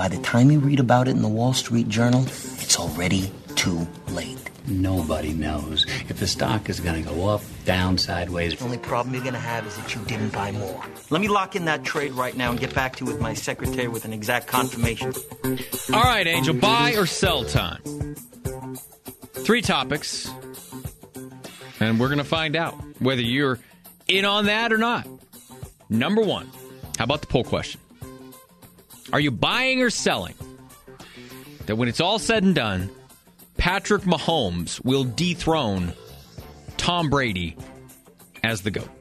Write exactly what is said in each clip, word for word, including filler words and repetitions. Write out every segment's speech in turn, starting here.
by the time you read about it in the Wall Street Journal, it's already too late. Nobody knows if the stock is going to go up, down, sideways. The only problem you're going to have is that you didn't buy more. Let me lock in that trade right now and get back to you with my secretary with an exact confirmation. All right, Angel, buy or sell time? Three topics, and we're going to find out whether you're in on that or not. Number one, how about the poll question? Are you buying or selling that when it's all said and done, Patrick Mahomes will dethrone Tom Brady as the GOAT?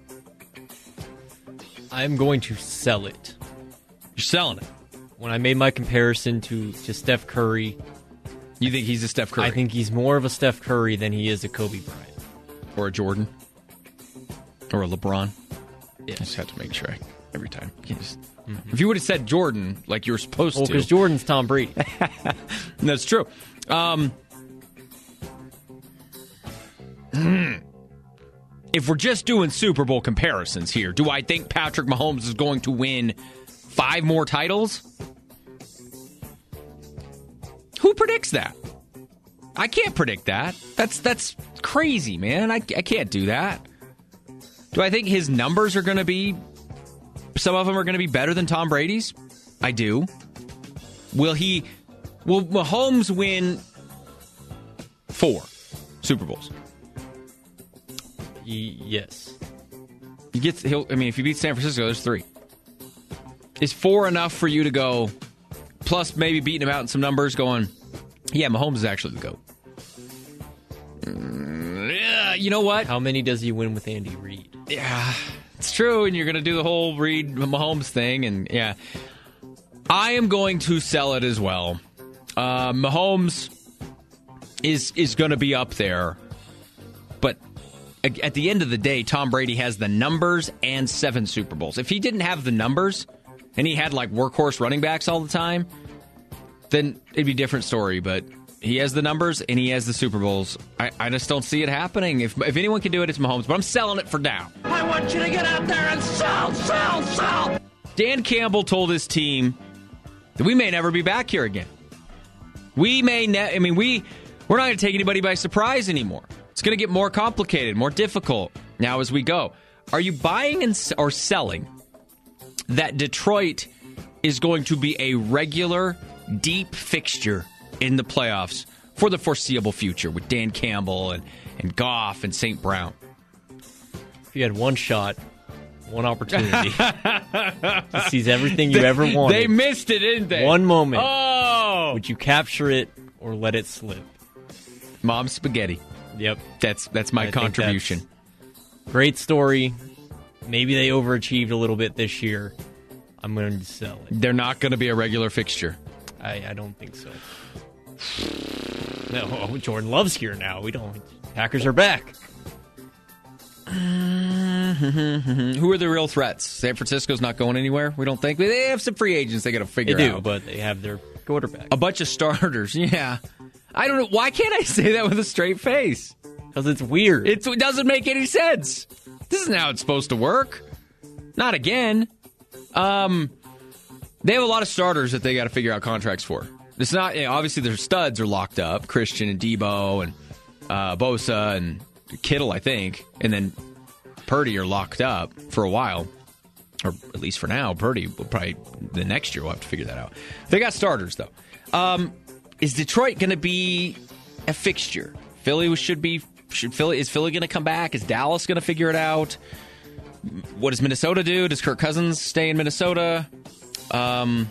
I'm going to sell it. You're selling it. When I made my comparison to, to Steph Curry, you think he's a Steph Curry? I think he's more of a Steph Curry than he is a Kobe Bryant. Or a Jordan. Or a LeBron. Yes. I just have to make sure I, every time. You just, mm-hmm. If you would have said Jordan like you were supposed well, to. Well, because Jordan's Tom Brady. That's true. Um, if we're just doing Super Bowl comparisons here, do I think Patrick Mahomes is going to win five more titles? Who predicts that? I can't predict that. That's that's crazy, man. I, I can't do that. Do I think his numbers are going to be, some of them are going to be better than Tom Brady's? I do. Will he, will Mahomes win four Super Bowls? Y- yes. He gets, he'll, I mean, if he beats San Francisco, there's three. Is four enough for you to go, plus maybe beating him out in some numbers, going, yeah, Mahomes is actually the GOAT? Mm, yeah, you know what? How many does he win with Andy Reid? Yeah, it's true, and you're going to do the whole Reid Mahomes thing, and yeah. I am going to sell it as well. Uh, Mahomes is is going to be up there, but at the end of the day, Tom Brady has the numbers and seven Super Bowls. If he didn't have the numbers, and he had like workhorse running backs all the time, then it'd be a different story, but he has the numbers and he has the Super Bowls. I, I just don't see it happening. If if anyone can do it, it's Mahomes, but I'm selling it for now. I want you to get out there and sell, sell, sell. Dan Campbell told his team that we may never be back here again. We may ne- I mean, we, we're not going to take anybody by surprise anymore. It's going to get more complicated, more difficult now as we go. Are you buying and or selling that Detroit is going to be a regular, deep fixture in the playoffs for the foreseeable future with Dan Campbell and, and Goff and Saint Brown? If you had one shot, one opportunity to seize everything you they, ever wanted. They missed it, didn't they? One moment. Oh! Would you capture it or let it slip? Mom spaghetti. Yep. That's that's my I contribution. That's great story. Maybe they overachieved a little bit this year. I'm going to sell it. They're not going to be a regular fixture. I, I don't think so. No, Jordan Love's here now. We don't. Packers are back. Who are the real threats? San Francisco's not going anywhere, we don't think. They have some free agents they got to figure they do, out. But they have their quarterback. A bunch of starters, yeah. I don't know. Why can't I say that with a straight face? Because it's weird. It's, it doesn't make any sense. This isn't how it's supposed to work. Not again. Um, they have a lot of starters that they got to figure out contracts for. It's not, you know, obviously their studs are locked up. Christian and Debo and uh, Bosa and Kittle, I think. And then Purdy are locked up for a while. Or at least for now. Purdy will probably, the next year we'll have to figure that out. They got starters, though. Um, is Detroit going to be a fixture? Philly should be, should Philly, is Philly going to come back? Is Dallas going to figure it out? What does Minnesota do? Does Kirk Cousins stay in Minnesota? Um,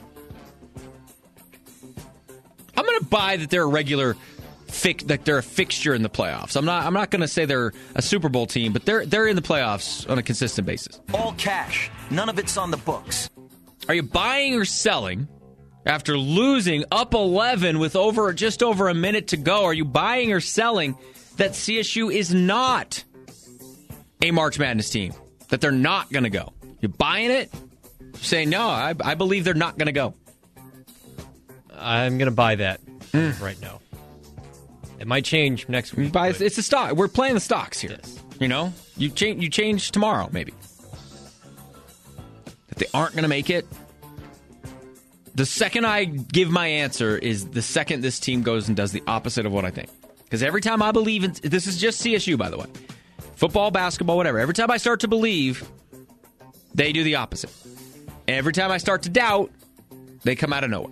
I'm going to buy that they're a regular fix, that they're a fixture in the playoffs. I'm not. I'm not going to say they're a Super Bowl team, but they're they're in the playoffs on a consistent basis. All cash. None of it's on the books. Are you buying or selling after losing up eleven with over just over a minute to go? Are you buying or selling that C S U is not a March Madness team? That they're not going to go? You buying it? You're saying, no, I, I believe they're not going to go. I'm going to buy that mm. right now. It might change next week. Buy, it's a stock. We're playing the stocks here. Yes. You know, you change. You change tomorrow, maybe. That they aren't going to make it. The second I give my answer is the second this team goes and does the opposite of what I think. Because every time I believe in... This is just C S U, by the way. Football, basketball, whatever. Every time I start to believe, they do the opposite. Every time I start to doubt, they come out of nowhere.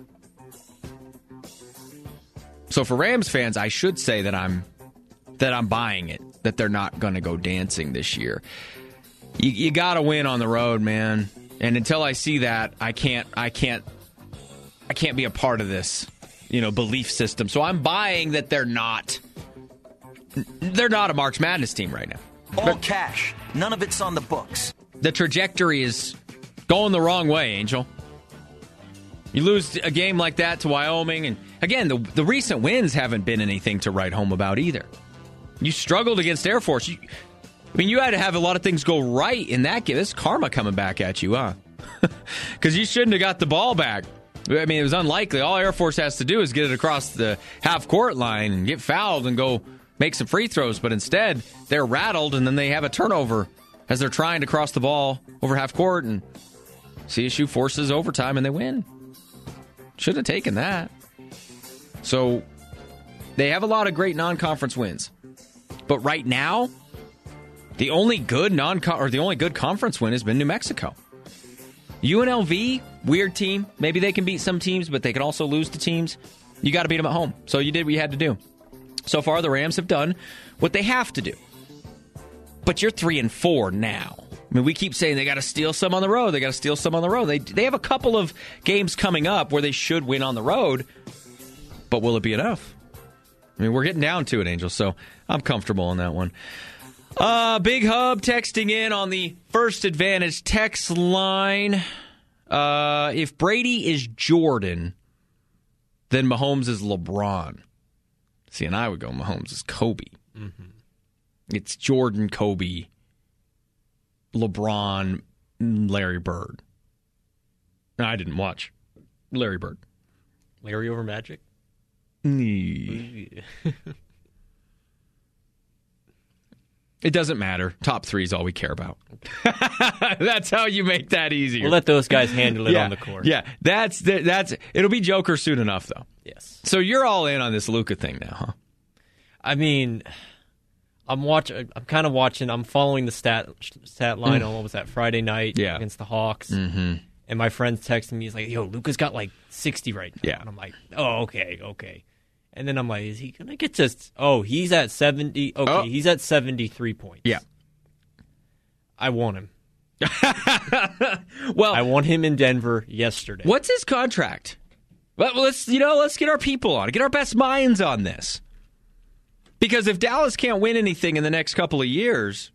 So for Rams fans, I should say that I'm that I'm buying it, that they're not going to go dancing this year. You, you got to win on the road, man. And until I see that, I can't I can't I can't be a part of this, you know, belief system. So I'm buying that they're not they're not a March Madness team right now. All But cash. None of it's on the books. the trajectory is going the wrong way, Angel. You lose a game like that to Wyoming, and again, the the recent wins haven't been anything to write home about either. You struggled against Air Force. You, I mean, you had to have a lot of things go right in that game. This is karma coming back at you, huh? Because you shouldn't have got the ball back. I mean, it was unlikely. All Air Force has to do is get it across the half-court line and get fouled and go make some free throws. But instead, they're rattled, and then they have a turnover as they're trying to cross the ball over half-court, and C S U forces overtime, and they win. Should have taken that. So they have a lot of great non-conference wins. But right now, the only good non or the only good conference win has been New Mexico. U N L V, weird team. Maybe they can beat some teams, but they can also lose to teams. You got to beat them at home. So you did what you had to do. So far, the Rams have done what they have to do. But you're three and four now. I mean, we keep saying they got to steal some on the road. They got to steal some on the road. They they have a couple of games coming up where they should win on the road. But will it be enough? I mean, we're getting down to it, Angel, so I'm comfortable on that one. Uh, Big Hub texting in on the First Advantage text line. Uh, if Brady is Jordan, then Mahomes is LeBron. See, and I would go Mahomes is Kobe. Mm-hmm. It's Jordan, Kobe, LeBron, Larry Bird. No, I didn't watch Larry Bird. Larry over Magic? It doesn't matter. Top three is all we care about. That's how you make that easier. We'll let those guys handle it yeah, on the court. Yeah, that's that's. It'll be Joker soon enough, though. Yes. So you're all in on this Luka thing now, huh? I mean, I'm watching. I'm kind of watching. I'm following the stat stat line on what was that Friday night yeah. against the Hawks. Mm-hmm. And my friend's texting me. He's like, "Yo, Luka's got like sixty right now." Yeah. And I'm like, "Oh, okay, okay." And then I'm like, "Is he gonna get to? Oh, he's at seventy. Okay, oh. he's at seventy-three points. Yeah, I want him. well, I want him in Denver yesterday. What's his contract? Well, let's you know, let's get our people on, get our best minds on this. Because if Dallas can't win anything in the next couple of years,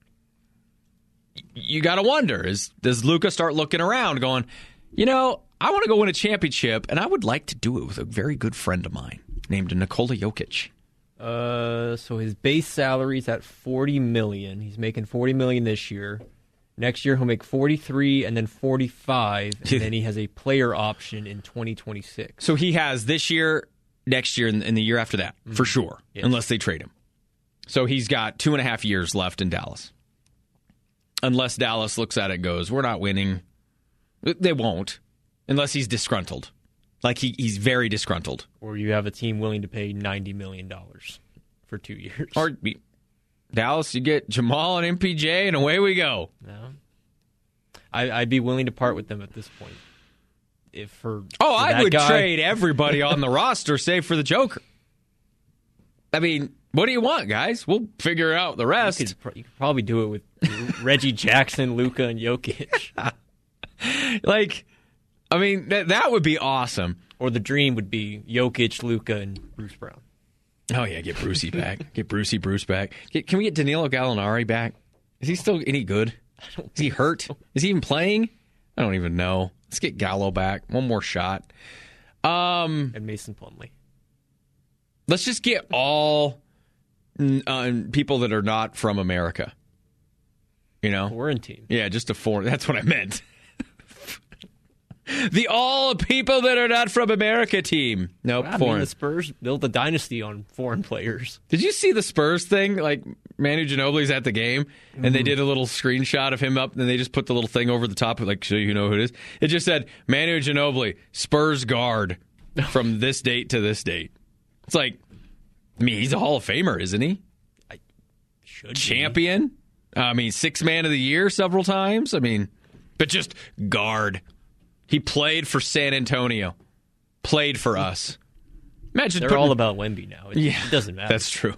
you got to wonder: is does Luka start looking around, going, you know, I want to go win a championship, and I would like to do it with a very good friend of mine named Nikola Jokic. Uh, so his base salary is at forty million. He's making forty million this year. Next year he'll make forty-three, and then forty-five, and then he has a player option in twenty twenty-six. So he has this year, next year, and the year after that, mm-hmm. for sure, yes. Unless they trade him. So he's got two and a half years left in Dallas. Unless Dallas looks at it and goes, we're not winning. They won't, unless he's disgruntled. Like, he, he's very disgruntled. Or you have a team willing to pay ninety million dollars for two years. Or Dallas, you get Jamal and M P J, and away we go. No. I, I'd be willing to part with them at this point. If for Oh, for I would guy, trade everybody on the roster, save for the Joker. I mean, what do you want, guys? We'll figure out the rest. You could, you could probably do it with Reggie Jackson, Luka, and Jokic. Like, I mean, that that would be awesome. Or the dream would be Jokic, Luka, and Bruce Brown. Oh, yeah, get Brucey back. Get Brucey Bruce back. Get, can we get Danilo Gallinari back? Is he still any good? Is he hurt? So. Is he even playing? I don't even know. Let's get Gallo back. One more shot. Um, and Mason Plumlee. Let's just get all uh, people that are not from America. You know? Foreign team. Yeah, just a foreign. That's what I meant. The all people that are not from America team. Nope, I foreign. mean, the Spurs built a dynasty on foreign players. Did you see the Spurs thing? Like, Manu Ginobili's at the game, and mm. they did a little screenshot of him up, and they just put the little thing over the top, like, so you know who it is. It just said, Manu Ginobili, Spurs guard, from this date to this date. It's like, I mean, he's a Hall of Famer, isn't he? I should Champion? Be. I mean, six man of the year several times. I mean, but just guard. He played for San Antonio. Played for us. Imagine They're putting, all about Wemby now. It, yeah, it doesn't matter. That's true.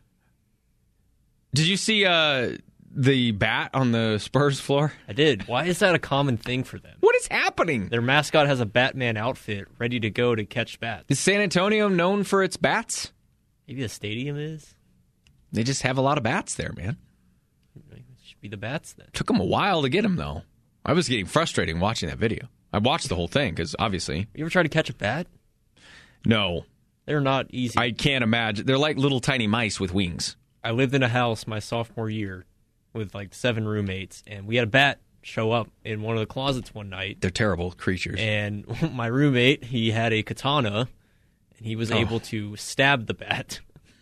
Did you see uh, the bat on the Spurs floor? I did. Why is that a common thing for them? What is happening? Their mascot has a Batman outfit ready to go to catch bats. Is San Antonio known for its bats? Maybe the stadium is. They just have a lot of bats there, man. It should be the bats then. Took them a while to get them, though. I was getting frustrated watching that video. I watched the whole thing because, obviously... You ever try to catch a bat? No. They're not easy. I can't imagine. They're like little tiny mice with wings. I lived in a house my sophomore year with like seven roommates, and we had a bat show up in one of the closets one night. They're terrible creatures. And my roommate, he had a katana, and he was oh. able to stab the bat.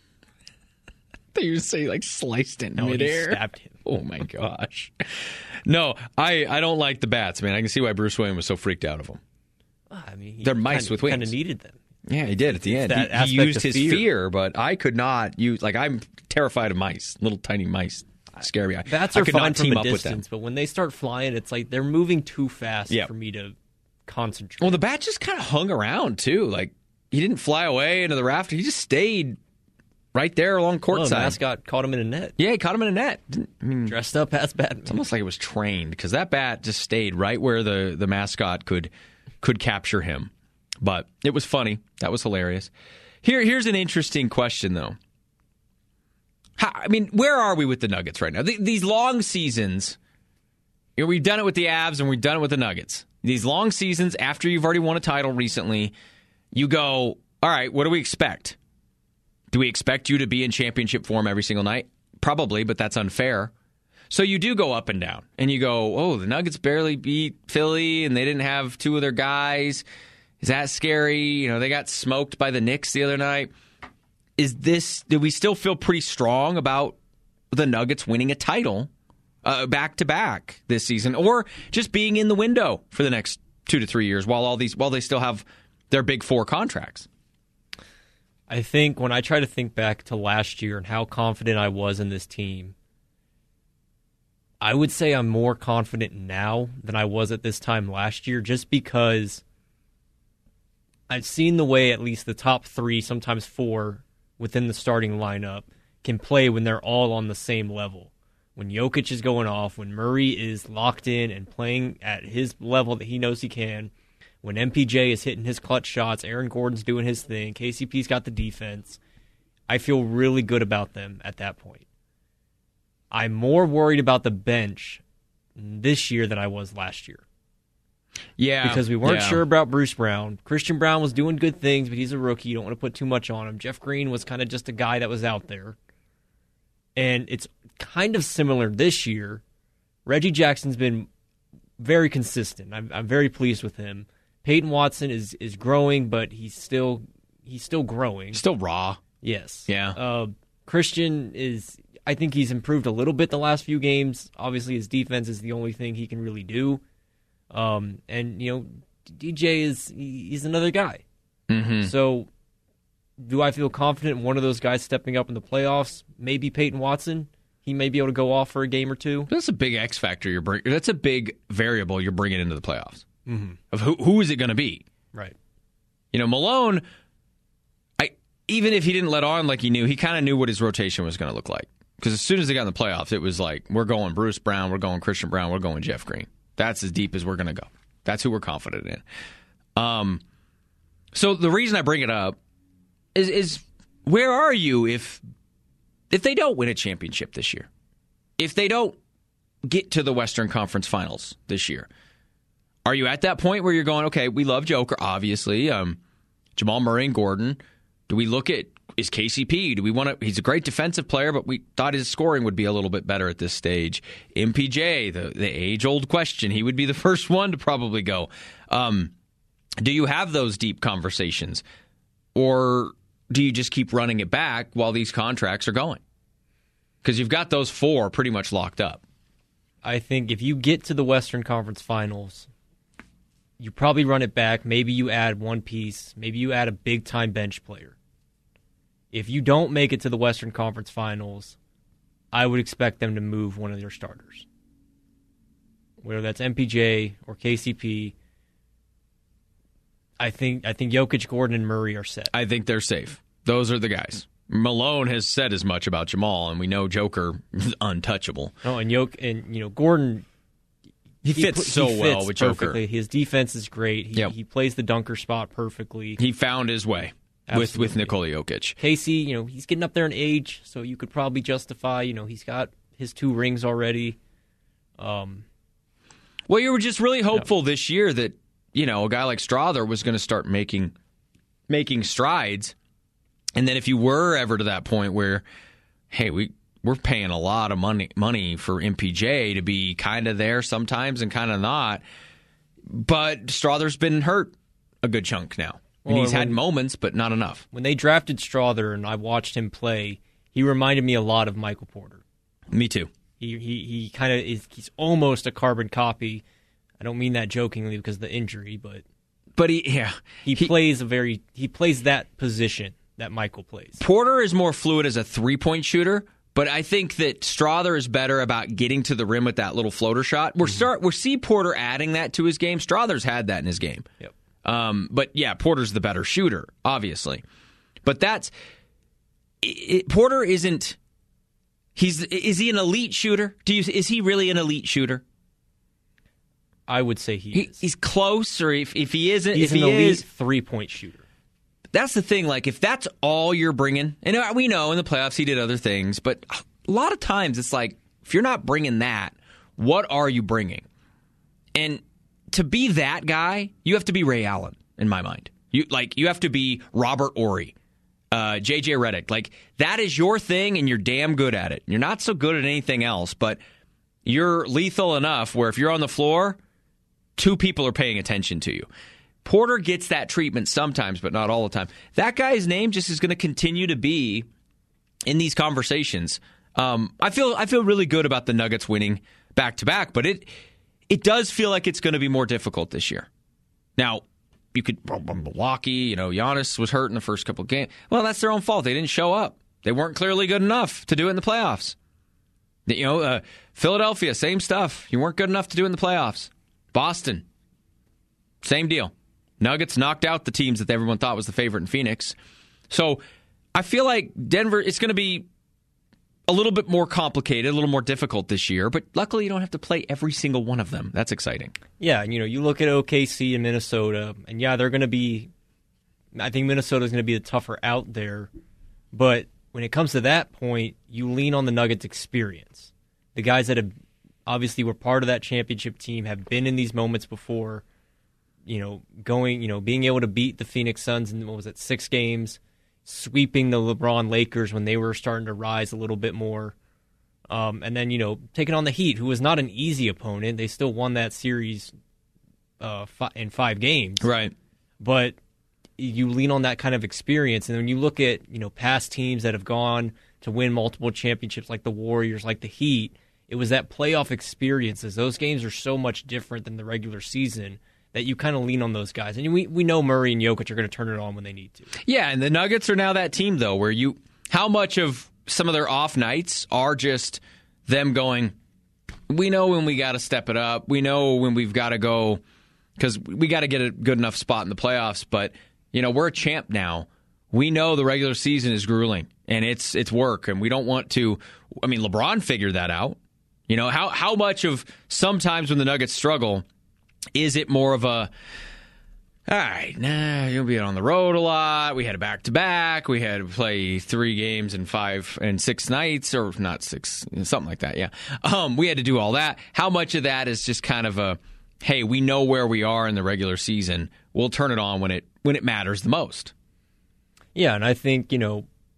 I thought you were saying, like, sliced it in no, midair. He stabbed him. Oh, my gosh. No, I, I don't like the bats, man. I can see why Bruce Wayne was so freaked out of them. I mean, he They're mice kinda, with wings. Kind of needed them. Yeah, he did at the end. That He, he used his fear. fear, but I could not use, like, I'm terrified of mice, little tiny mice. Scary. Bats I are could fine not team from a up with them. distance, but when they start flying, it's like they're moving too fast yep. for me to concentrate. Well, the bat just kind of hung around, too. Like, he didn't fly away into the rafter. He just stayed right there along courtside. Oh, the mascot caught him in a net. Yeah, he caught him in a net. I mean, dressed up as Batman. It's almost like it was trained because that bat just stayed right where the, the mascot could could capture him. But it was funny. That was hilarious. Here, here's an interesting question, though. How, I mean, where are we with the Nuggets right now? Th- these long seasons, you know, we've done it with the Avs and we've done it with the Nuggets. These long seasons, after you've already won a title recently, you go, all right, what do we expect? Do we expect you to be in championship form every single night? Probably, but that's unfair. So you do go up and down, and you go, oh, the Nuggets barely beat Philly, and they didn't have two of their guys. Is that scary? You know, they got smoked by the Knicks the other night. Is this, do we still feel pretty strong about the Nuggets winning a title uh, back-to-back this season, or just being in the window for the next two to three years while all these while they still have their big four contracts? I think when I try to think back to last year and how confident I was in this team, I would say I'm more confident now than I was at this time last year, just because I've seen the way at least the top three, sometimes four, within the starting lineup can play when they're all on the same level. When Jokic is going off, when Murray is locked in and playing at his level that he knows he can, when M P J is hitting his clutch shots, Aaron Gordon's doing his thing, K C P's got the defense, I feel really good about them at that point. I'm more worried about the bench this year than I was last year. Yeah. Because we weren't yeah. sure about Bruce Brown. Christian Brown was doing good things, but he's a rookie. You don't want to put too much on him. Jeff Green was kind of just a guy that was out there. And it's kind of similar this year. Reggie Jackson's been very consistent. I'm, I'm very pleased with him. Peyton Watson is, is growing, but he's still he's still growing. Still raw. Yes. Yeah. Uh, Christian is, I think he's improved a little bit the last few games. Obviously, his defense is the only thing he can really do. Um, and, you know, D J is he's another guy. Mm-hmm. So do I feel confident in one of those guys stepping up in the playoffs? Maybe Peyton Watson. He may be able to go off for a game or two. That's a big X factor you're bringing. That's a big variable you're bringing into the playoffs. Mm-hmm. Of who who is it going to be? Right. You know, Malone, I even if he didn't let on like he knew, he kind of knew what his rotation was going to look like. Because as soon as they got in the playoffs, it was like, we're going Bruce Brown, we're going Christian Brown, we're going Jeff Green. That's as deep as we're going to go. That's who we're confident in. Um, so the reason I bring it up is, is where are you if if they don't win a championship this year? If they don't get to the Western Conference Finals this year? Are you at that point where you're going, okay, we love Joker, obviously, um, Jamal Murray and Gordon. Do we look at is K C P. Do we want to? He's a great defensive player, but we thought his scoring would be a little bit better at this stage. M P J, the the age old question. He would be the first one to probably go. Um, do you have those deep conversations, or do you just keep running it back while these contracts are going? Because you've got those four pretty much locked up. I think if you get to the Western Conference Finals, you probably run it back. Maybe you add one piece. Maybe you add a big-time bench player. If you don't make it to the Western Conference Finals, I would expect them to move one of their starters. Whether that's M P J or K C P, I think I think Jokic, Gordon, and Murray are set. I think they're safe. Those are the guys. Malone has said as much about Jamal, and we know Joker is untouchable. Oh, and Jok and you know Gordon, he fits he, so he fits well with perfectly. Joker. His defense is great. He, yep. he plays the dunker spot perfectly. He found his way with with Nikola Jokic. Casey, you know, he's getting up there in age, so you could probably justify. You know, he's got his two rings already. Um, well, you were just really hopeful yeah. this year that you know a guy like Strother was going to start making making strides. And then if you were ever to that point where, hey, we, we're paying a lot of money money for M P J to be kind of there sometimes and kind of not. But Strother's been hurt a good chunk now. And well, he's when, had moments, but not enough. When they drafted Strother and I watched him play, he reminded me a lot of Michael Porter. Me too. He he, he kind of is he's almost a carbon copy. I don't mean that jokingly because of the injury, but but he yeah he, he plays a very he plays that position that Michael plays. Porter is more fluid as a three-point shooter, but I think that Strother is better about getting to the rim with that little floater shot. We're mm-hmm. start we're see Porter adding that to his game. Strother's had that in his game. Yep. Um, but yeah, Porter's the better shooter, obviously. But that's it, Porter isn't. He's is he an elite shooter? Do you is he really an elite shooter? I would say he, he is. He's close, or if if he isn't, he's if an he elite is, three-point shooter. That's the thing. Like, if that's all you're bringing, and we know in the playoffs he did other things, but a lot of times it's like, if you're not bringing that, what are you bringing? And to be that guy, you have to be Ray Allen, in my mind. You like you have to be Robert Horry, uh, J J Redick. Like, that is your thing, and you're damn good at it. You're not so good at anything else, but you're lethal enough where if you're on the floor, two people are paying attention to you. Porter gets that treatment sometimes, but not all the time. That guy's name just is going to continue to be in these conversations. Um, I feel I feel really good about the Nuggets winning back to back, but it it does feel like it's going to be more difficult this year. Now, you could Milwaukee, you know, Giannis was hurt in the first couple of games. Well, that's their own fault. They didn't show up. They weren't clearly good enough to do it in the playoffs. You know, uh, Philadelphia, same stuff. You weren't good enough to do it in the playoffs. Boston, same deal. Nuggets knocked out the teams that everyone thought was the favorite in Phoenix. So I feel like Denver, it's going to be a little bit more complicated, a little more difficult this year, but luckily you don't have to play every single one of them. That's exciting. Yeah, and you know, you look at O K C and Minnesota, and yeah, they're going to be, I think Minnesota's going to be the tougher out there, but when it comes to that point, you lean on the Nuggets' experience. The guys that have obviously were part of that championship team have been in these moments before. You know, going, you know, being able to beat the Phoenix Suns in, what was it, six games, sweeping the LeBron Lakers when they were starting to rise a little bit more. Um, and then, you know, taking on the Heat, who was not an easy opponent. They still won that series uh, fi- in five games. Right. But you lean on that kind of experience. And when you look at, you know, past teams that have gone to win multiple championships like the Warriors, like the Heat, it was that playoff experiences. Those games are so much different than the regular season that you kind of lean on those guys. And we we know Murray and Jokic are going to turn it on when they need to. Yeah, and the Nuggets are now that team, though, where you how much of some of their off nights are just them going, we know when we got to step it up. We know when we've got to go, because we got to get a good enough spot in the playoffs. But, you know, we're a champ now. We know the regular season is grueling, and it's it's work, and we don't want to. I mean, LeBron figured that out. You know, how how much of sometimes when the Nuggets struggle, is it more of a, all right, nah, you'll be on the road a lot. We had a back-to-back. We had to play three games in five and six nights, or not six, something like that, yeah. Um, we had to do all that. How much of that is just kind of a, hey, we know where we are in the regular season. We'll turn it on when it when it matters the most. Yeah, and I think, you know,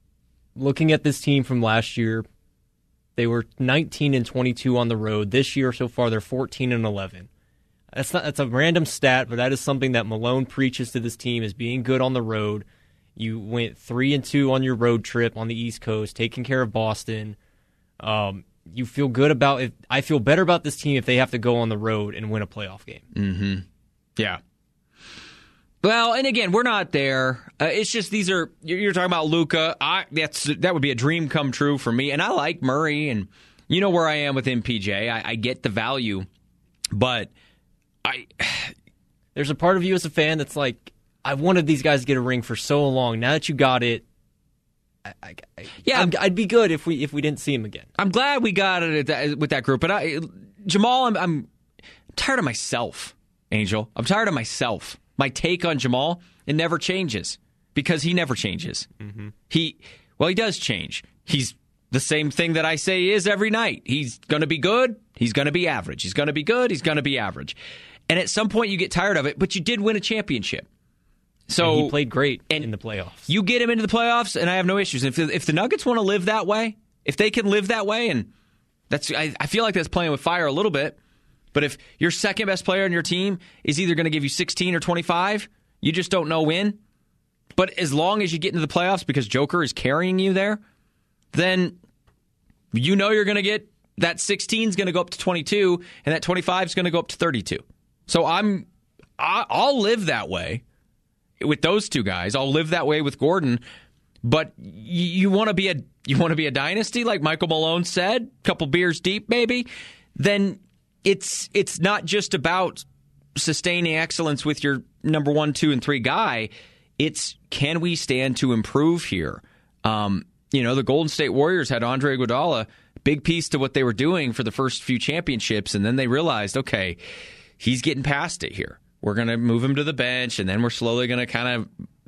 looking at this team from last year, they were nineteen and twenty-two on the road. This year so far, they're fourteen and eleven. That's not that's a random stat, but that is something that Malone preaches to this team is being good on the road. You went three and two on your road trip on the East Coast, taking care of Boston. Um, you feel good about it. I feel better about this team if they have to go on the road and win a playoff game. Mm-hmm. Yeah. Well, and again, we're not there. Uh, it's just these are you're talking about Luka. I that's that would be a dream come true for me. And I like Murray, and you know where I am with M P J. I, I get the value, but I there's a part of you as a fan that's like, I wanted these guys to get a ring for so long. Now that you got it, I, I, I, yeah, I'm, I'd be good if we if we didn't see him again. I'm glad we got it at that, with that group. But I, Jamal, I'm, I'm tired of myself, Angel. I'm tired of myself. My take on Jamal, it never changes because he never changes. Mm-hmm. He, well, he does change. He's the same thing that I say he is every night. He's going to be good. He's going to be average. He's going to be good. He's going to be average. And at some point you get tired of it, but you did win a championship. So and he played great in the playoffs. You get him into the playoffs, and I have no issues. If if the Nuggets want to live that way, if they can live that way, and that's I, I feel like that's playing with fire a little bit. But if your second best player on your team is either going to give you sixteen or twenty-five, you just don't know when. But as long as you get into the playoffs because Joker is carrying you there, then you know you're going to get that sixteen is going to go up to twenty-two, and that twenty-five is going to go up to thirty-two. So I'm I, I'll live that way with those two guys. I'll live that way with Gordon. But you, you want to be a you want to be a dynasty, like Michael Malone said, a couple beers deep, maybe. Then it's it's not just about sustaining excellence with your number one, two, and three guy. It's can we stand to improve here? Um, you know, the Golden State Warriors had Andre Iguodala, big piece to what they were doing for the first few championships, and then they realized, okay, he's getting past it here. We're going to move him to the bench, and then we're slowly going to kind of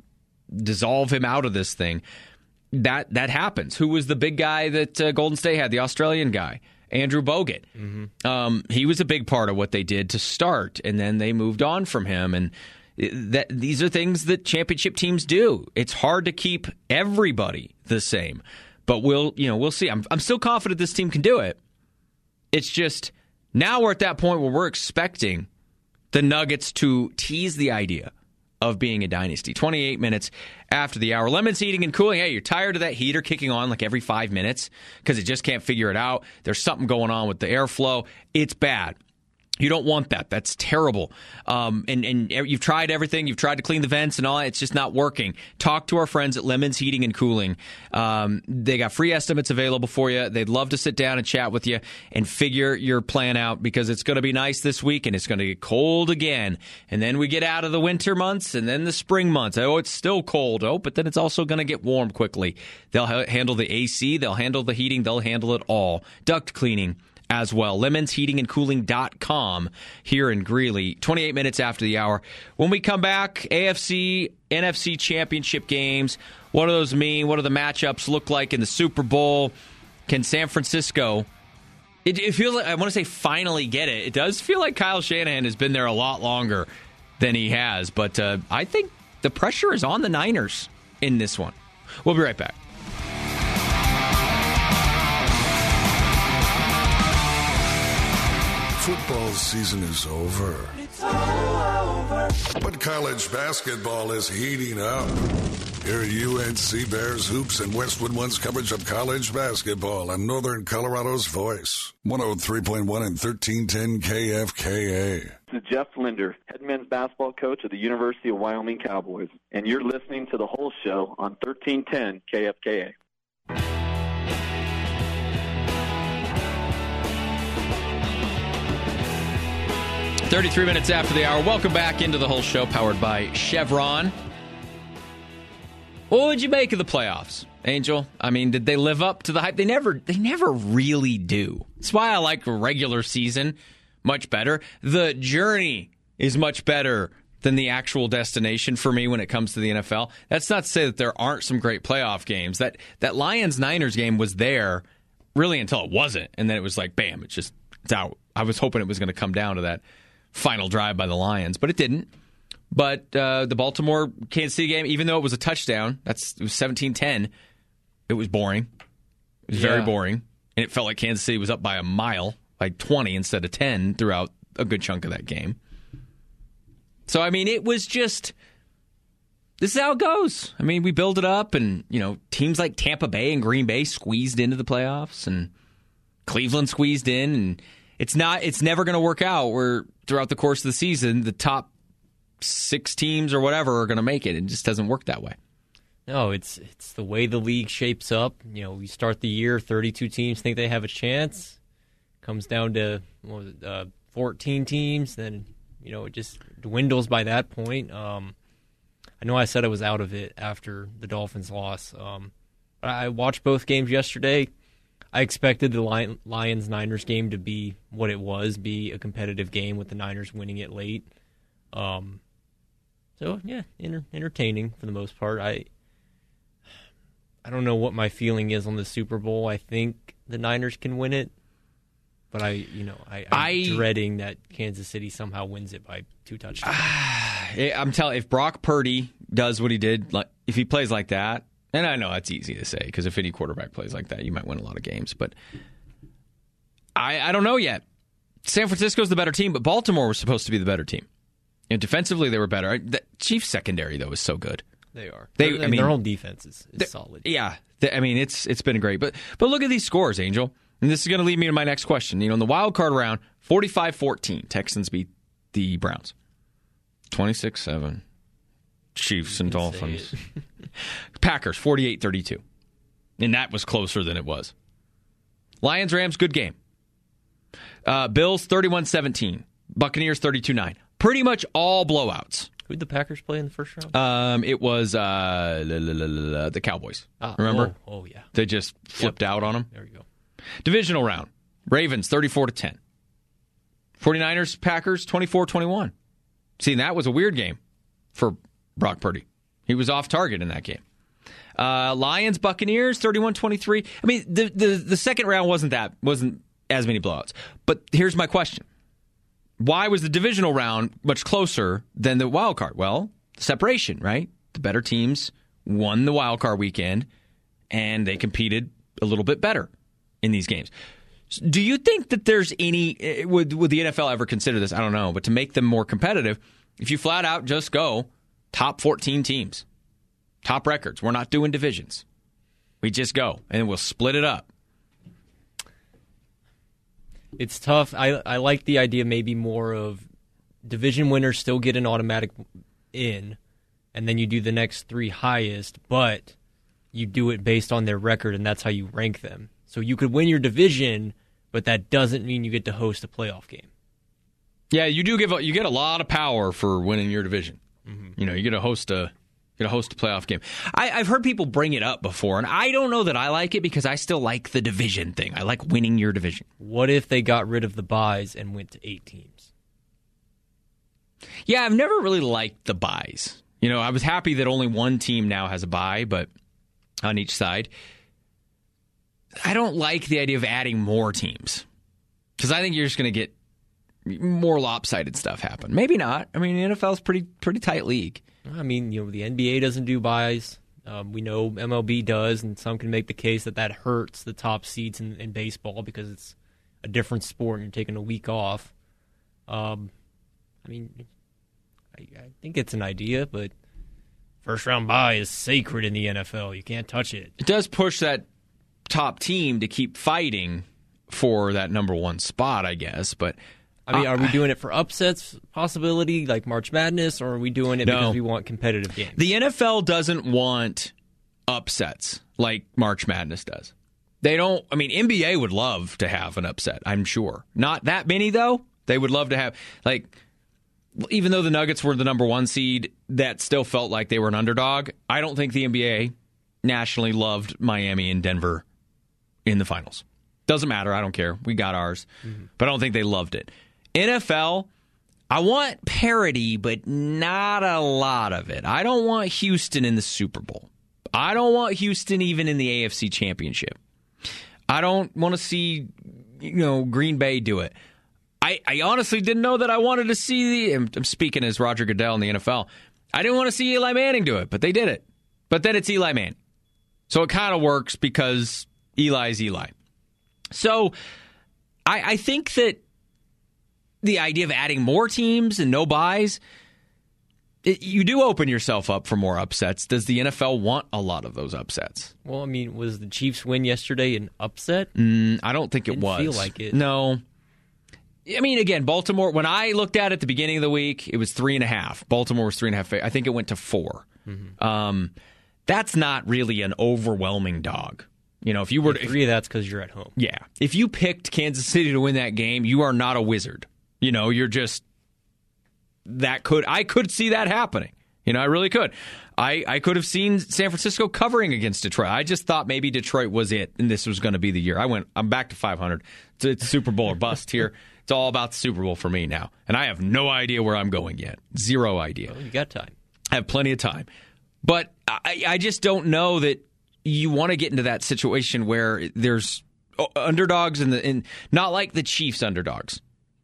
dissolve him out of this thing. That that happens. Who was the big guy that uh, Golden State had? The Australian guy, Andrew Bogut. Mm-hmm. Um, he was a big part of what they did to start, and then they moved on from him. And that these are things that championship teams do. It's hard to keep everybody the same, but we'll you know we'll see. I'm I'm still confident this team can do it. It's just now we're at that point where we're expecting the Nuggets to tease the idea of being a dynasty. twenty-eight minutes after the hour. Lemon's heating and cooling. Hey, you're tired of that heater kicking on like every five minutes because it just can't figure it out. There's something going on with the airflow. It's bad. You don't want that. That's terrible. Um, and, and you've tried everything. You've tried to clean the vents and all that. It's just not working. Talk to our friends at Lemons Heating and Cooling. Um, they got free estimates available for you. They'd love to sit down and chat with you and figure your plan out because it's going to be nice this week and it's going to get cold again. And then we get out of the winter months and then the spring months. Oh, it's still cold. Oh, but then it's also going to get warm quickly. They'll ha- handle the A C. They'll handle the heating. They'll handle it all. Duct cleaning as well. lemons heating and cooling dot com here in Greeley. twenty-eight minutes after the hour. When we come back, A F C, N F C championship games. What do those mean? What do the matchups look like in the Super Bowl? Can San Francisco, it, it feels like, I want to say finally get it. It does feel like Kyle Shanahan has been there a lot longer than he has, but uh, I think the pressure is on the Niners in this one. We'll be right back. Football season is over. It's over. But college basketball is heating up. Hear U N C Bears Hoops and Westwood One's coverage of college basketball and Northern Colorado's voice. one oh three point one and thirteen ten K F K A. This is Jeff Linder, head men's basketball coach of the University of Wyoming Cowboys, and you're listening to The Whole Show on thirteen ten K F K A. thirty-three minutes after the hour. Welcome back into The Whole Show, powered by Chevron. What would you make of the playoffs, Angel? I mean, did they live up to the hype? They never they never really do. That's why I like regular season much better. The journey is much better than the actual destination for me when it comes to the N F L. That's not to say that there aren't some great playoff games. That that Lions-Niners game was there really until it wasn't, and then it was like, bam, it's just it's out. I was hoping it was going to come down to that final drive by the Lions, but it didn't. But uh, the Baltimore-Kansas City game, even though it was a touchdown, that's it was seventeen ten, It was boring. It was Yeah. very boring. And it felt like Kansas City was up by a mile, like twenty instead of ten throughout a good chunk of that game. So, I mean, it was just, this is how it goes. I mean, we build it up, and, you know, teams like Tampa Bay and Green Bay squeezed into the playoffs, and Cleveland squeezed in, and it's not, it's never going to work out where throughout the course of the season, the top six teams or whatever are going to make it. It just doesn't work that way. No, it's it's the way the league shapes up. You know, we start the year, thirty-two teams think they have a chance. Comes down to what was it, uh, fourteen teams, then, you know, it just dwindles by that point. Um, I know I said I was out of it after the Dolphins loss. Um, but I watched both games yesterday. I expected the Lion, Lions-Niners game to be what it was, be a competitive game with the Niners winning it late. Um, so, yeah, enter, entertaining for the most part. I I don't know what my feeling is on the Super Bowl. I think the Niners can win it. But I, you know, I, I'm I, dreading that Kansas City somehow wins it by two touchdowns. I'm telling, if Brock Purdy does what he did, like if he plays like that, and I know that's easy to say because if any quarterback plays like that, you might win a lot of games. But I, I don't know yet. San Francisco's the better team, but Baltimore was supposed to be the better team. And defensively, they were better. The Chiefs secondary though is so good. They are. They, I I mean, mean, their whole defense is, is solid. Yeah, they, I mean it's it's been great. But but look at these scores, Angel. And this is going to lead me to my next question. You know, in the wild card round, forty-five fourteen, Texans beat the Browns. twenty-six seven, Chiefs and Dolphins. Packers, forty-eight thirty-two. And that was closer than it was. Lions-Rams, good game. Uh, Bills, thirty-one seventeen. Buccaneers, thirty-two nine. Pretty much all blowouts. Who did the Packers play in the first round? Um, it was uh, la, la, la, la, la, the Cowboys. Ah, Remember? Oh, oh, yeah. They just flipped Yep. out on them. There we go. Divisional round. Ravens, thirty-four to ten. 49ers, Packers, twenty-four twenty-one. See, that was a weird game for Brock Purdy. He was off target in that game. Uh, Lions, Buccaneers, thirty-one twenty-three. I mean, the, the the second round wasn't that wasn't as many blowouts. But here's my question. Why was the divisional round much closer than the wild card? Well, separation, right? The better teams won the wild card weekend, and they competed a little bit better in these games. Do you think that there's any, would, would the N F L ever consider this? I don't know, but to make them more competitive, if you flat out just go top fourteen teams, top records, we're not doing divisions. We just go, and we'll split it up. It's tough. I I like the idea maybe more of division winners still get an automatic in, and then you do the next three highest, but you do it based on their record, and that's how you rank them. So you could win your division, but that doesn't mean you get to host a playoff game. Yeah, you do give a, you get a lot of power for winning your division. Mm-hmm. You know, you get to host a get to host a playoff game. I, I've heard people bring it up before, and I don't know that I like it because I still like the division thing. I like winning your division. What if they got rid of the byes and went to eight teams? Yeah, I've never really liked the byes. You know, I was happy that only one team now has a bye, but on each side. I don't like the idea of adding more teams because I think you're just going to get more lopsided stuff happen. Maybe not. I mean, the N F L is pretty pretty tight league. I mean, you know, the N B A doesn't do byes. Um, we know M L B does, and some can make the case that that hurts the top seeds in, in baseball because it's a different sport and you're taking a week off. Um, I mean, I, I think it's an idea, but first round bye is sacred in the N F L. You can't touch it. It does push that top team to keep fighting for that number one spot, I guess. But I mean, are we doing it for upsets possibility, like March Madness, or are we doing it no. because we want competitive games? The N F L doesn't want upsets like March Madness does. They don't, I mean, N B A would love to have an upset, I'm sure. Not that many, though. They would love to have, like, even though the Nuggets were the number one seed, that still felt like they were an underdog. I don't think the N B A nationally loved Miami and Denver in the finals. Doesn't matter. I don't care. We got ours. Mm-hmm. But I don't think they loved it. N F L, I want parity, but not a lot of it. I don't want Houston in the Super Bowl. I don't want Houston even in the A F C Championship. I don't want to see, you know, Green Bay do it. I, I honestly didn't know that I wanted to see the, I'm, I'm speaking as Roger Goodell in the N F L, I didn't want to see Eli Manning do it, but they did it. But then it's Eli Manning. So it kind of works because Eli's Eli. So I, I think that the idea of adding more teams and no buys, it, you do open yourself up for more upsets. Does the N F L want a lot of those upsets? Well, I mean, was the Chiefs' win yesterday an upset? Mm, I don't think it Didn't was. feel like it. No. I mean, again, Baltimore, when I looked at it at the beginning of the week, it was three and a half. Baltimore was three and a half. I think it went to four. Mm-hmm. Um, that's not really an overwhelming dog. You know, if you were to, three of that's because you're at home. Yeah. If you picked Kansas City to win that game, you are not a wizard. You know, you're just that could I could see that happening. You know, I really could. I, I could have seen San Francisco covering against Detroit. I just thought maybe Detroit was it, and this was going to be the year. I went. I'm back to five hundred. It's, it's Super Bowl or bust here. It's all about the Super Bowl for me now, and I have no idea where I'm going yet. Zero idea. Well, you got time. I have plenty of time, but I, I just don't know that you want to get into that situation where there's underdogs in the in not like the Chiefs underdogs.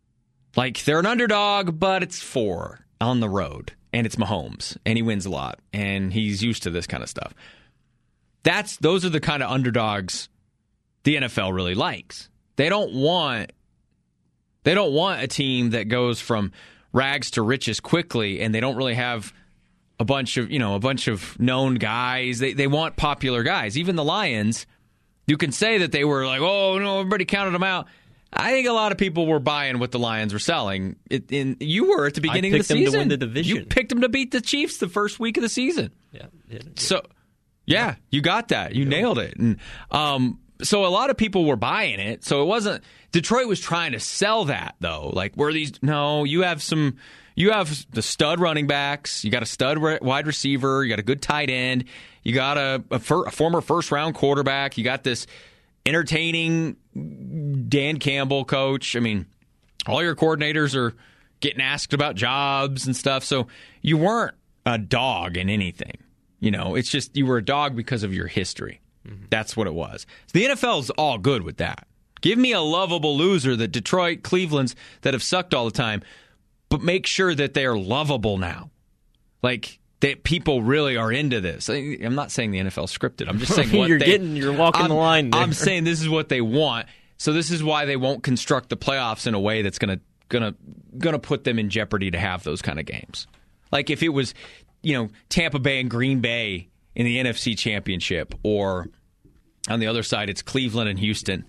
Like they're an underdog, but it's four on the road, and it's Mahomes, and he wins a lot, and he's used to this kind of stuff. That's those are the kind of underdogs the N F L really likes. They don't want they don't want a team that goes from rags to riches quickly, and they don't really have a bunch of you know a bunch of known guys. They they want popular guys. Even the Lions, you can say that they were like, oh no, everybody counted them out. I think a lot of people were buying what the Lions were selling. It, in, you were at the beginning of the season. I picked them to win the division. You picked them to beat the Chiefs the first week of the season. Yeah. yeah, yeah. So, yeah, yeah, you got that. You yeah. nailed it. And um, so a lot of people were buying it. So it wasn't. Detroit was trying to sell that though. Like, were these? No, you have some. You have the stud running backs. You got a stud wide receiver. You got a good tight end. You got a, a, fir- a former first round quarterback. You got this entertaining Dan Campbell coach. I mean, all your coordinators are getting asked about jobs and stuff. So you weren't a dog in anything. You know, it's just you were a dog because of your history. Mm-hmm. That's what it was. So the N F L is all good with that. Give me a lovable loser that Detroit, Cleveland's that have sucked all the time, but make sure that they're lovable now. Like, that people really are into this. I'm not saying the N F L scripted. I'm just saying what you're they, getting. You're walking I'm, the line there. I'm saying this is what they want. So this is why they won't construct the playoffs in a way that's gonna gonna gonna put them in jeopardy to have those kind of games. Like if it was, you know, Tampa Bay and Green Bay in the N F C Championship, or on the other side it's Cleveland and Houston.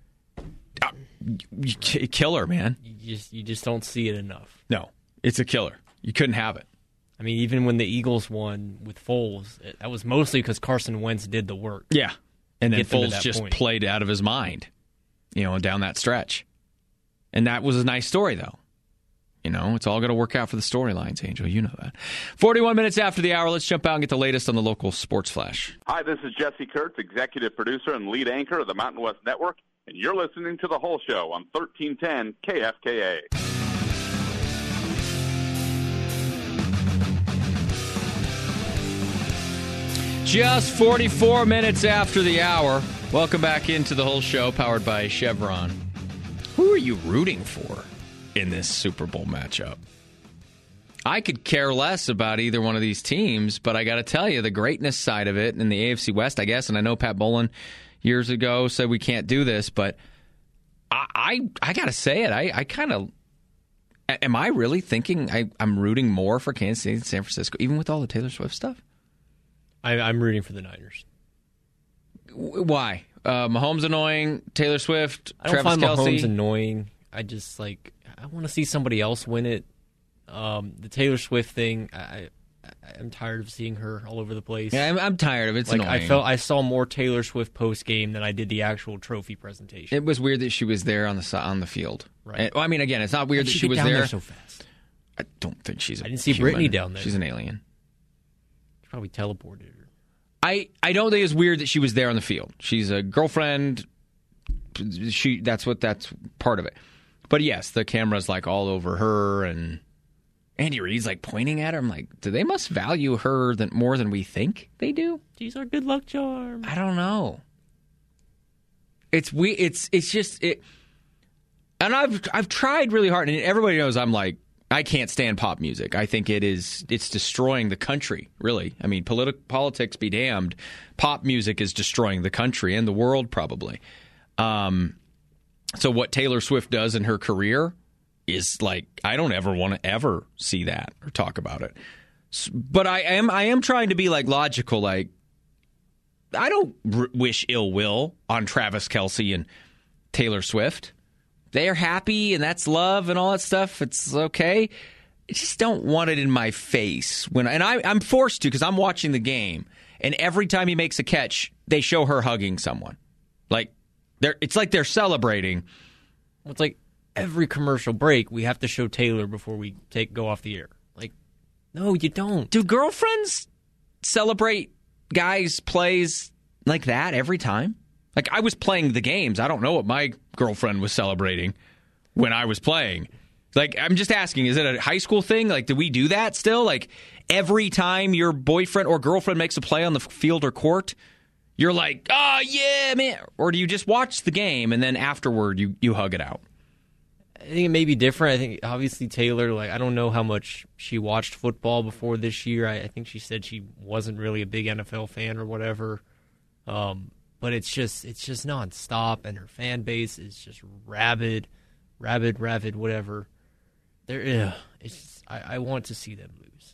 Killer, man. You just you just don't see it enough. No, it's a killer. You couldn't have it. I mean, even when the Eagles won with Foles, that was mostly because Carson Wentz did the work. Yeah. And then Foles just point. played out of his mind, you know, down that stretch. And that was a nice story, though. You know, it's all going to work out for the storylines, Angel. You know that. forty-one minutes after the hour, let's jump out and get the latest on the local sports flash. Hi, this is Jesse Kurtz, executive producer and lead anchor of the Mountain West Network, and you're listening to The Whole Show on thirteen ten K F K A. Just forty-four minutes after the hour. Welcome back into the whole show, powered by Chevron. Who are you rooting for in this Super Bowl matchup? I could care less about either one of these teams, but I got to tell you, the greatness side of it in the A F C West, I guess, and I know Pat Bowlen years ago said we can't do this, but I I, I got to say it. I, I kind of, am I really thinking I, I'm rooting more for Kansas City than San Francisco, even with all the Taylor Swift stuff? I, I'm rooting for the Niners. Why? Uh, Mahomes annoying, Taylor Swift, I don't Travis find Kelce. Mahomes annoying. I just like I want to see somebody else win it. Um, the Taylor Swift thing, I, I I'm tired of seeing her all over the place. Yeah, I'm, I'm tired of it. It's like annoying. I felt I saw more Taylor Swift post game than I did the actual trophy presentation. It was weird that she was there on the on the field. Right. And, well, I mean, again, it's not weird How'd that she, she get was down there. there so fast. I don't think she's. A I didn't see human. Brittany down there. She's an alien. She probably teleported her. I, I don't think it's weird that she was there on the field. She's a girlfriend. She that's what that's part of it. But yes, the camera's like all over her, and Andy Reid's like pointing at her. I'm like, do they must value her than more than we think they do? She's our good luck charm. I don't know. It's we. It's it's just it. And I've I've tried really hard, and everybody knows I'm like I can't stand pop music. I think it is it's destroying the country, really. I mean, politi- politics be damned. Pop music is destroying the country and the world, probably. Um, so what Taylor Swift does in her career is like, I don't ever want to ever see that or talk about it. But I am I am trying to be like logical. Like, I don't r- wish ill will on Travis Kelce and Taylor Swift. They're happy and that's love and all that stuff. It's okay. I just don't want it in my face when, and I, I'm forced to because I'm watching the game. And every time he makes a catch, they show her hugging someone. Like they're, it's like they're celebrating. Well, it's like every commercial break we have to show Taylor before we take go off the air. Like, no, you don't. Do girlfriends celebrate guys' plays like that every time? Like, I was playing the games. I don't know what my girlfriend was celebrating when I was playing. Like, I'm just asking, is it a high school thing? Like, do we do that still? Like, every time your boyfriend or girlfriend makes a play on the field or court, you're like, oh, yeah, man. Or do you just watch the game and then afterward you, you hug it out? I think it may be different. I think, obviously, Taylor, like, I don't know how much she watched football before this year. I, I think she said she wasn't really a big N F L fan or whatever. Um But it's just it's just nonstop, and her fan base is just rabid, rabid, rabid, whatever. They're, ugh, it's just, I, I want to see them lose.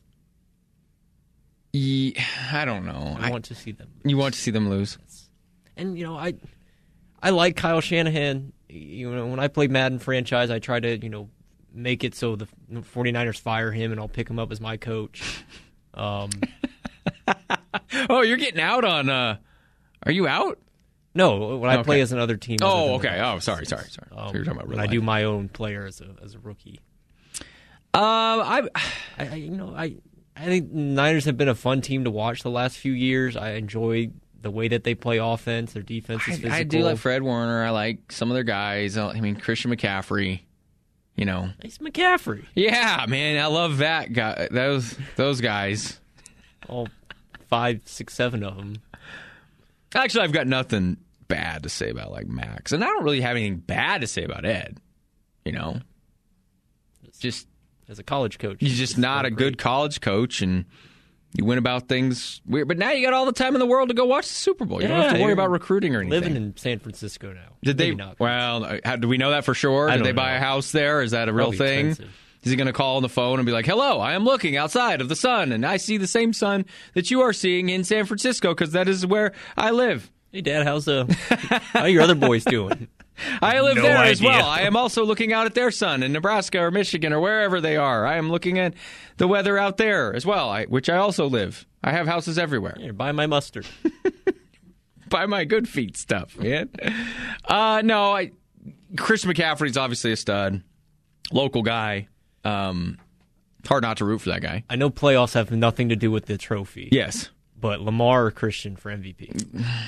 Yeah, I don't know. I, I want to see them lose. You want to see them lose? And, you know, I I like Kyle Shanahan. You know, when I play Madden franchise, I try to, you know, make it so the 49ers fire him, and I'll pick him up as my coach. Um, oh, you're getting out on... Uh... Are you out? No, when I okay. play as another team. Oh, okay. Oh, sorry, sorry, sorry. Um, so you're talking about real when life. I do my own player as a as a rookie. Um, I, I, you know, I, I think Niners have been a fun team to watch the last few years. I enjoy the way that they play offense. Their defense is physical. I, I do like Fred Warner. I like some of their guys. I mean, Christian McCaffrey. You know, nice McCaffrey. Yeah, man, I love that guy. Those those guys. All five, six, seven of them. Actually, I've got nothing bad to say about like Max, and I don't really have anything bad to say about Ed. You know, just as a college coach, he's just not a good college coach, and you went about things weird. But now you got all the time in the world to go watch the Super Bowl. You yeah, don't have to worry about recruiting or anything. Living in San Francisco now. Did Maybe they? not. Well, how, do we know that for sure? Did they buy know. a house there? Is that a real Probably thing? expensive. Is he going to call on the phone and be like, hello, I am looking outside of the sun, and I see the same sun that you are seeing in San Francisco because that is where I live. Hey, Dad, how's uh, how are your other boys doing? I live no there idea. as well. I am also looking out at their sun in Nebraska or Michigan or wherever they are. I am looking at the weather out there as well, I, which I also live. I have houses everywhere. Here, buy my mustard. Buy my good feet stuff, man. uh, no, I, Chris McCaffrey's obviously a stud. Local guy. Um, hard not to root for that guy. I know playoffs have nothing to do with the trophy. Yes. But Lamar or Christian for M V P?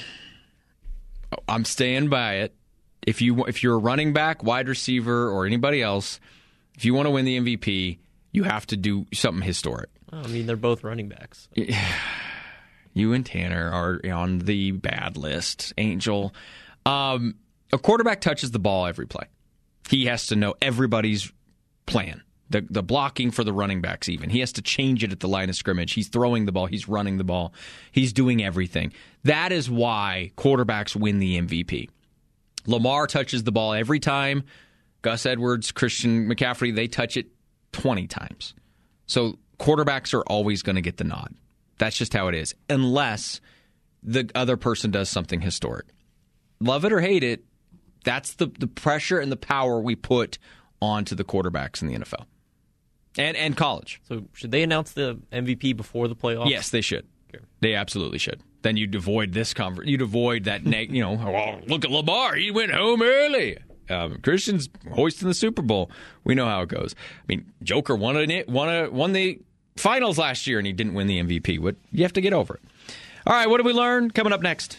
I'm staying by it. If you if you're a running back, wide receiver, or anybody else, if you want to win the M V P, you have to do something historic. Well, I mean, they're both running backs. You and Tanner are on the bad list, Angel. Um, a quarterback touches the ball every play. He has to know everybody's plan. The the blocking for the running backs even. He has to change it at the line of scrimmage. He's throwing the ball. He's running the ball. He's doing everything. That is why quarterbacks win the M V P. Lamar touches the ball every time. Gus Edwards, Christian McCaffrey, they touch it twenty times. So quarterbacks are always going to get the nod. That's just how it is. Unless the other person does something historic. Love it or hate it, that's the, the pressure and the power we put onto the quarterbacks in the N F L. And and college. So should they announce the M V P before the playoffs? Yes, they should. Okay. They absolutely should. Then you'd avoid this conver- You'd avoid that, neg- you know, oh, look at Lamar. He went home early. Um, Christian's hoisting the Super Bowl. We know how it goes. I mean, Joker won it, won a, won the finals last year, and he didn't win the M V P. What you have to get over it. All right, what did we learn? Coming up next.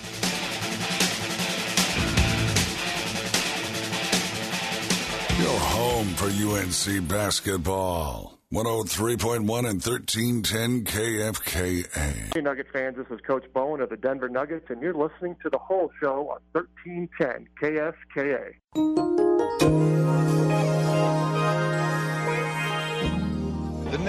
Your home for U N C basketball. one oh three point one and thirteen ten K F K A. Hey, Nugget fans, this is Coach Bowen of the Denver Nuggets, and you're listening to The Whole Show on thirteen ten K F K A.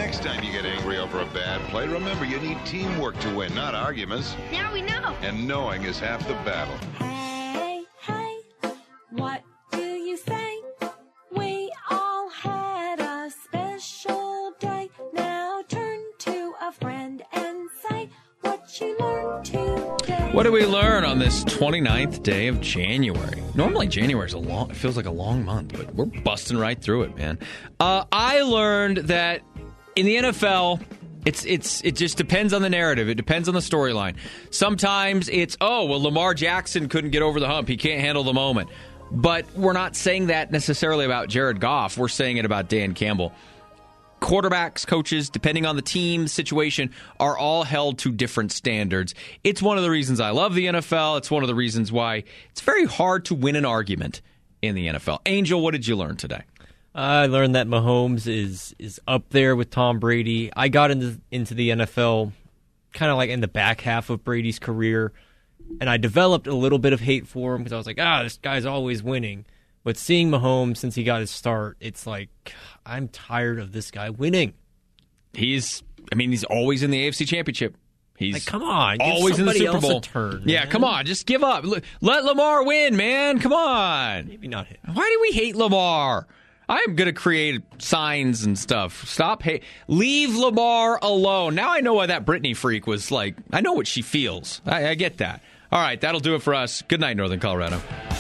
Next time you get angry over a bad play, remember you need teamwork to win, not arguments. Now we know. And knowing is half the battle. Hey, hey, what do you say? We all had a special day. Now turn to a friend and say what you learned today. What did we learn on this twenty-ninth day of January? Normally January is a long, it feels like a long month, but we're busting right through it, man. Uh, I learned that in the N F L, it's it's it just depends on the narrative. It depends on the storyline. Sometimes it's, oh, well, Lamar Jackson couldn't get over the hump. He can't handle the moment. But we're not saying that necessarily about Jared Goff. We're saying it about Dan Campbell. Quarterbacks, coaches, depending on the team situation, are all held to different standards. It's one of the reasons I love the N F L. It's one of the reasons why it's very hard to win an argument in the N F L. Angel, what did you learn today? I learned that Mahomes is is up there with Tom Brady. I got into into the N F L kind of like in the back half of Brady's career, and I developed a little bit of hate for him because I was like, ah, this guy's always winning. But seeing Mahomes since he got his start, it's like, I'm tired of this guy winning. He's, I mean, he's always in the A F C Championship. He's like, come on, always in the Super Bowl. A turn, yeah, man. Come on, just give up. Let Lamar win, man. Come on. Maybe not him. Why do we hate Lamar? I'm going to create signs and stuff. Stop hate. Leave Lamar alone. Now I know why that Britney freak was like. I know what she feels. I, I get that. All right, that'll do it for us. Good night, Northern Colorado.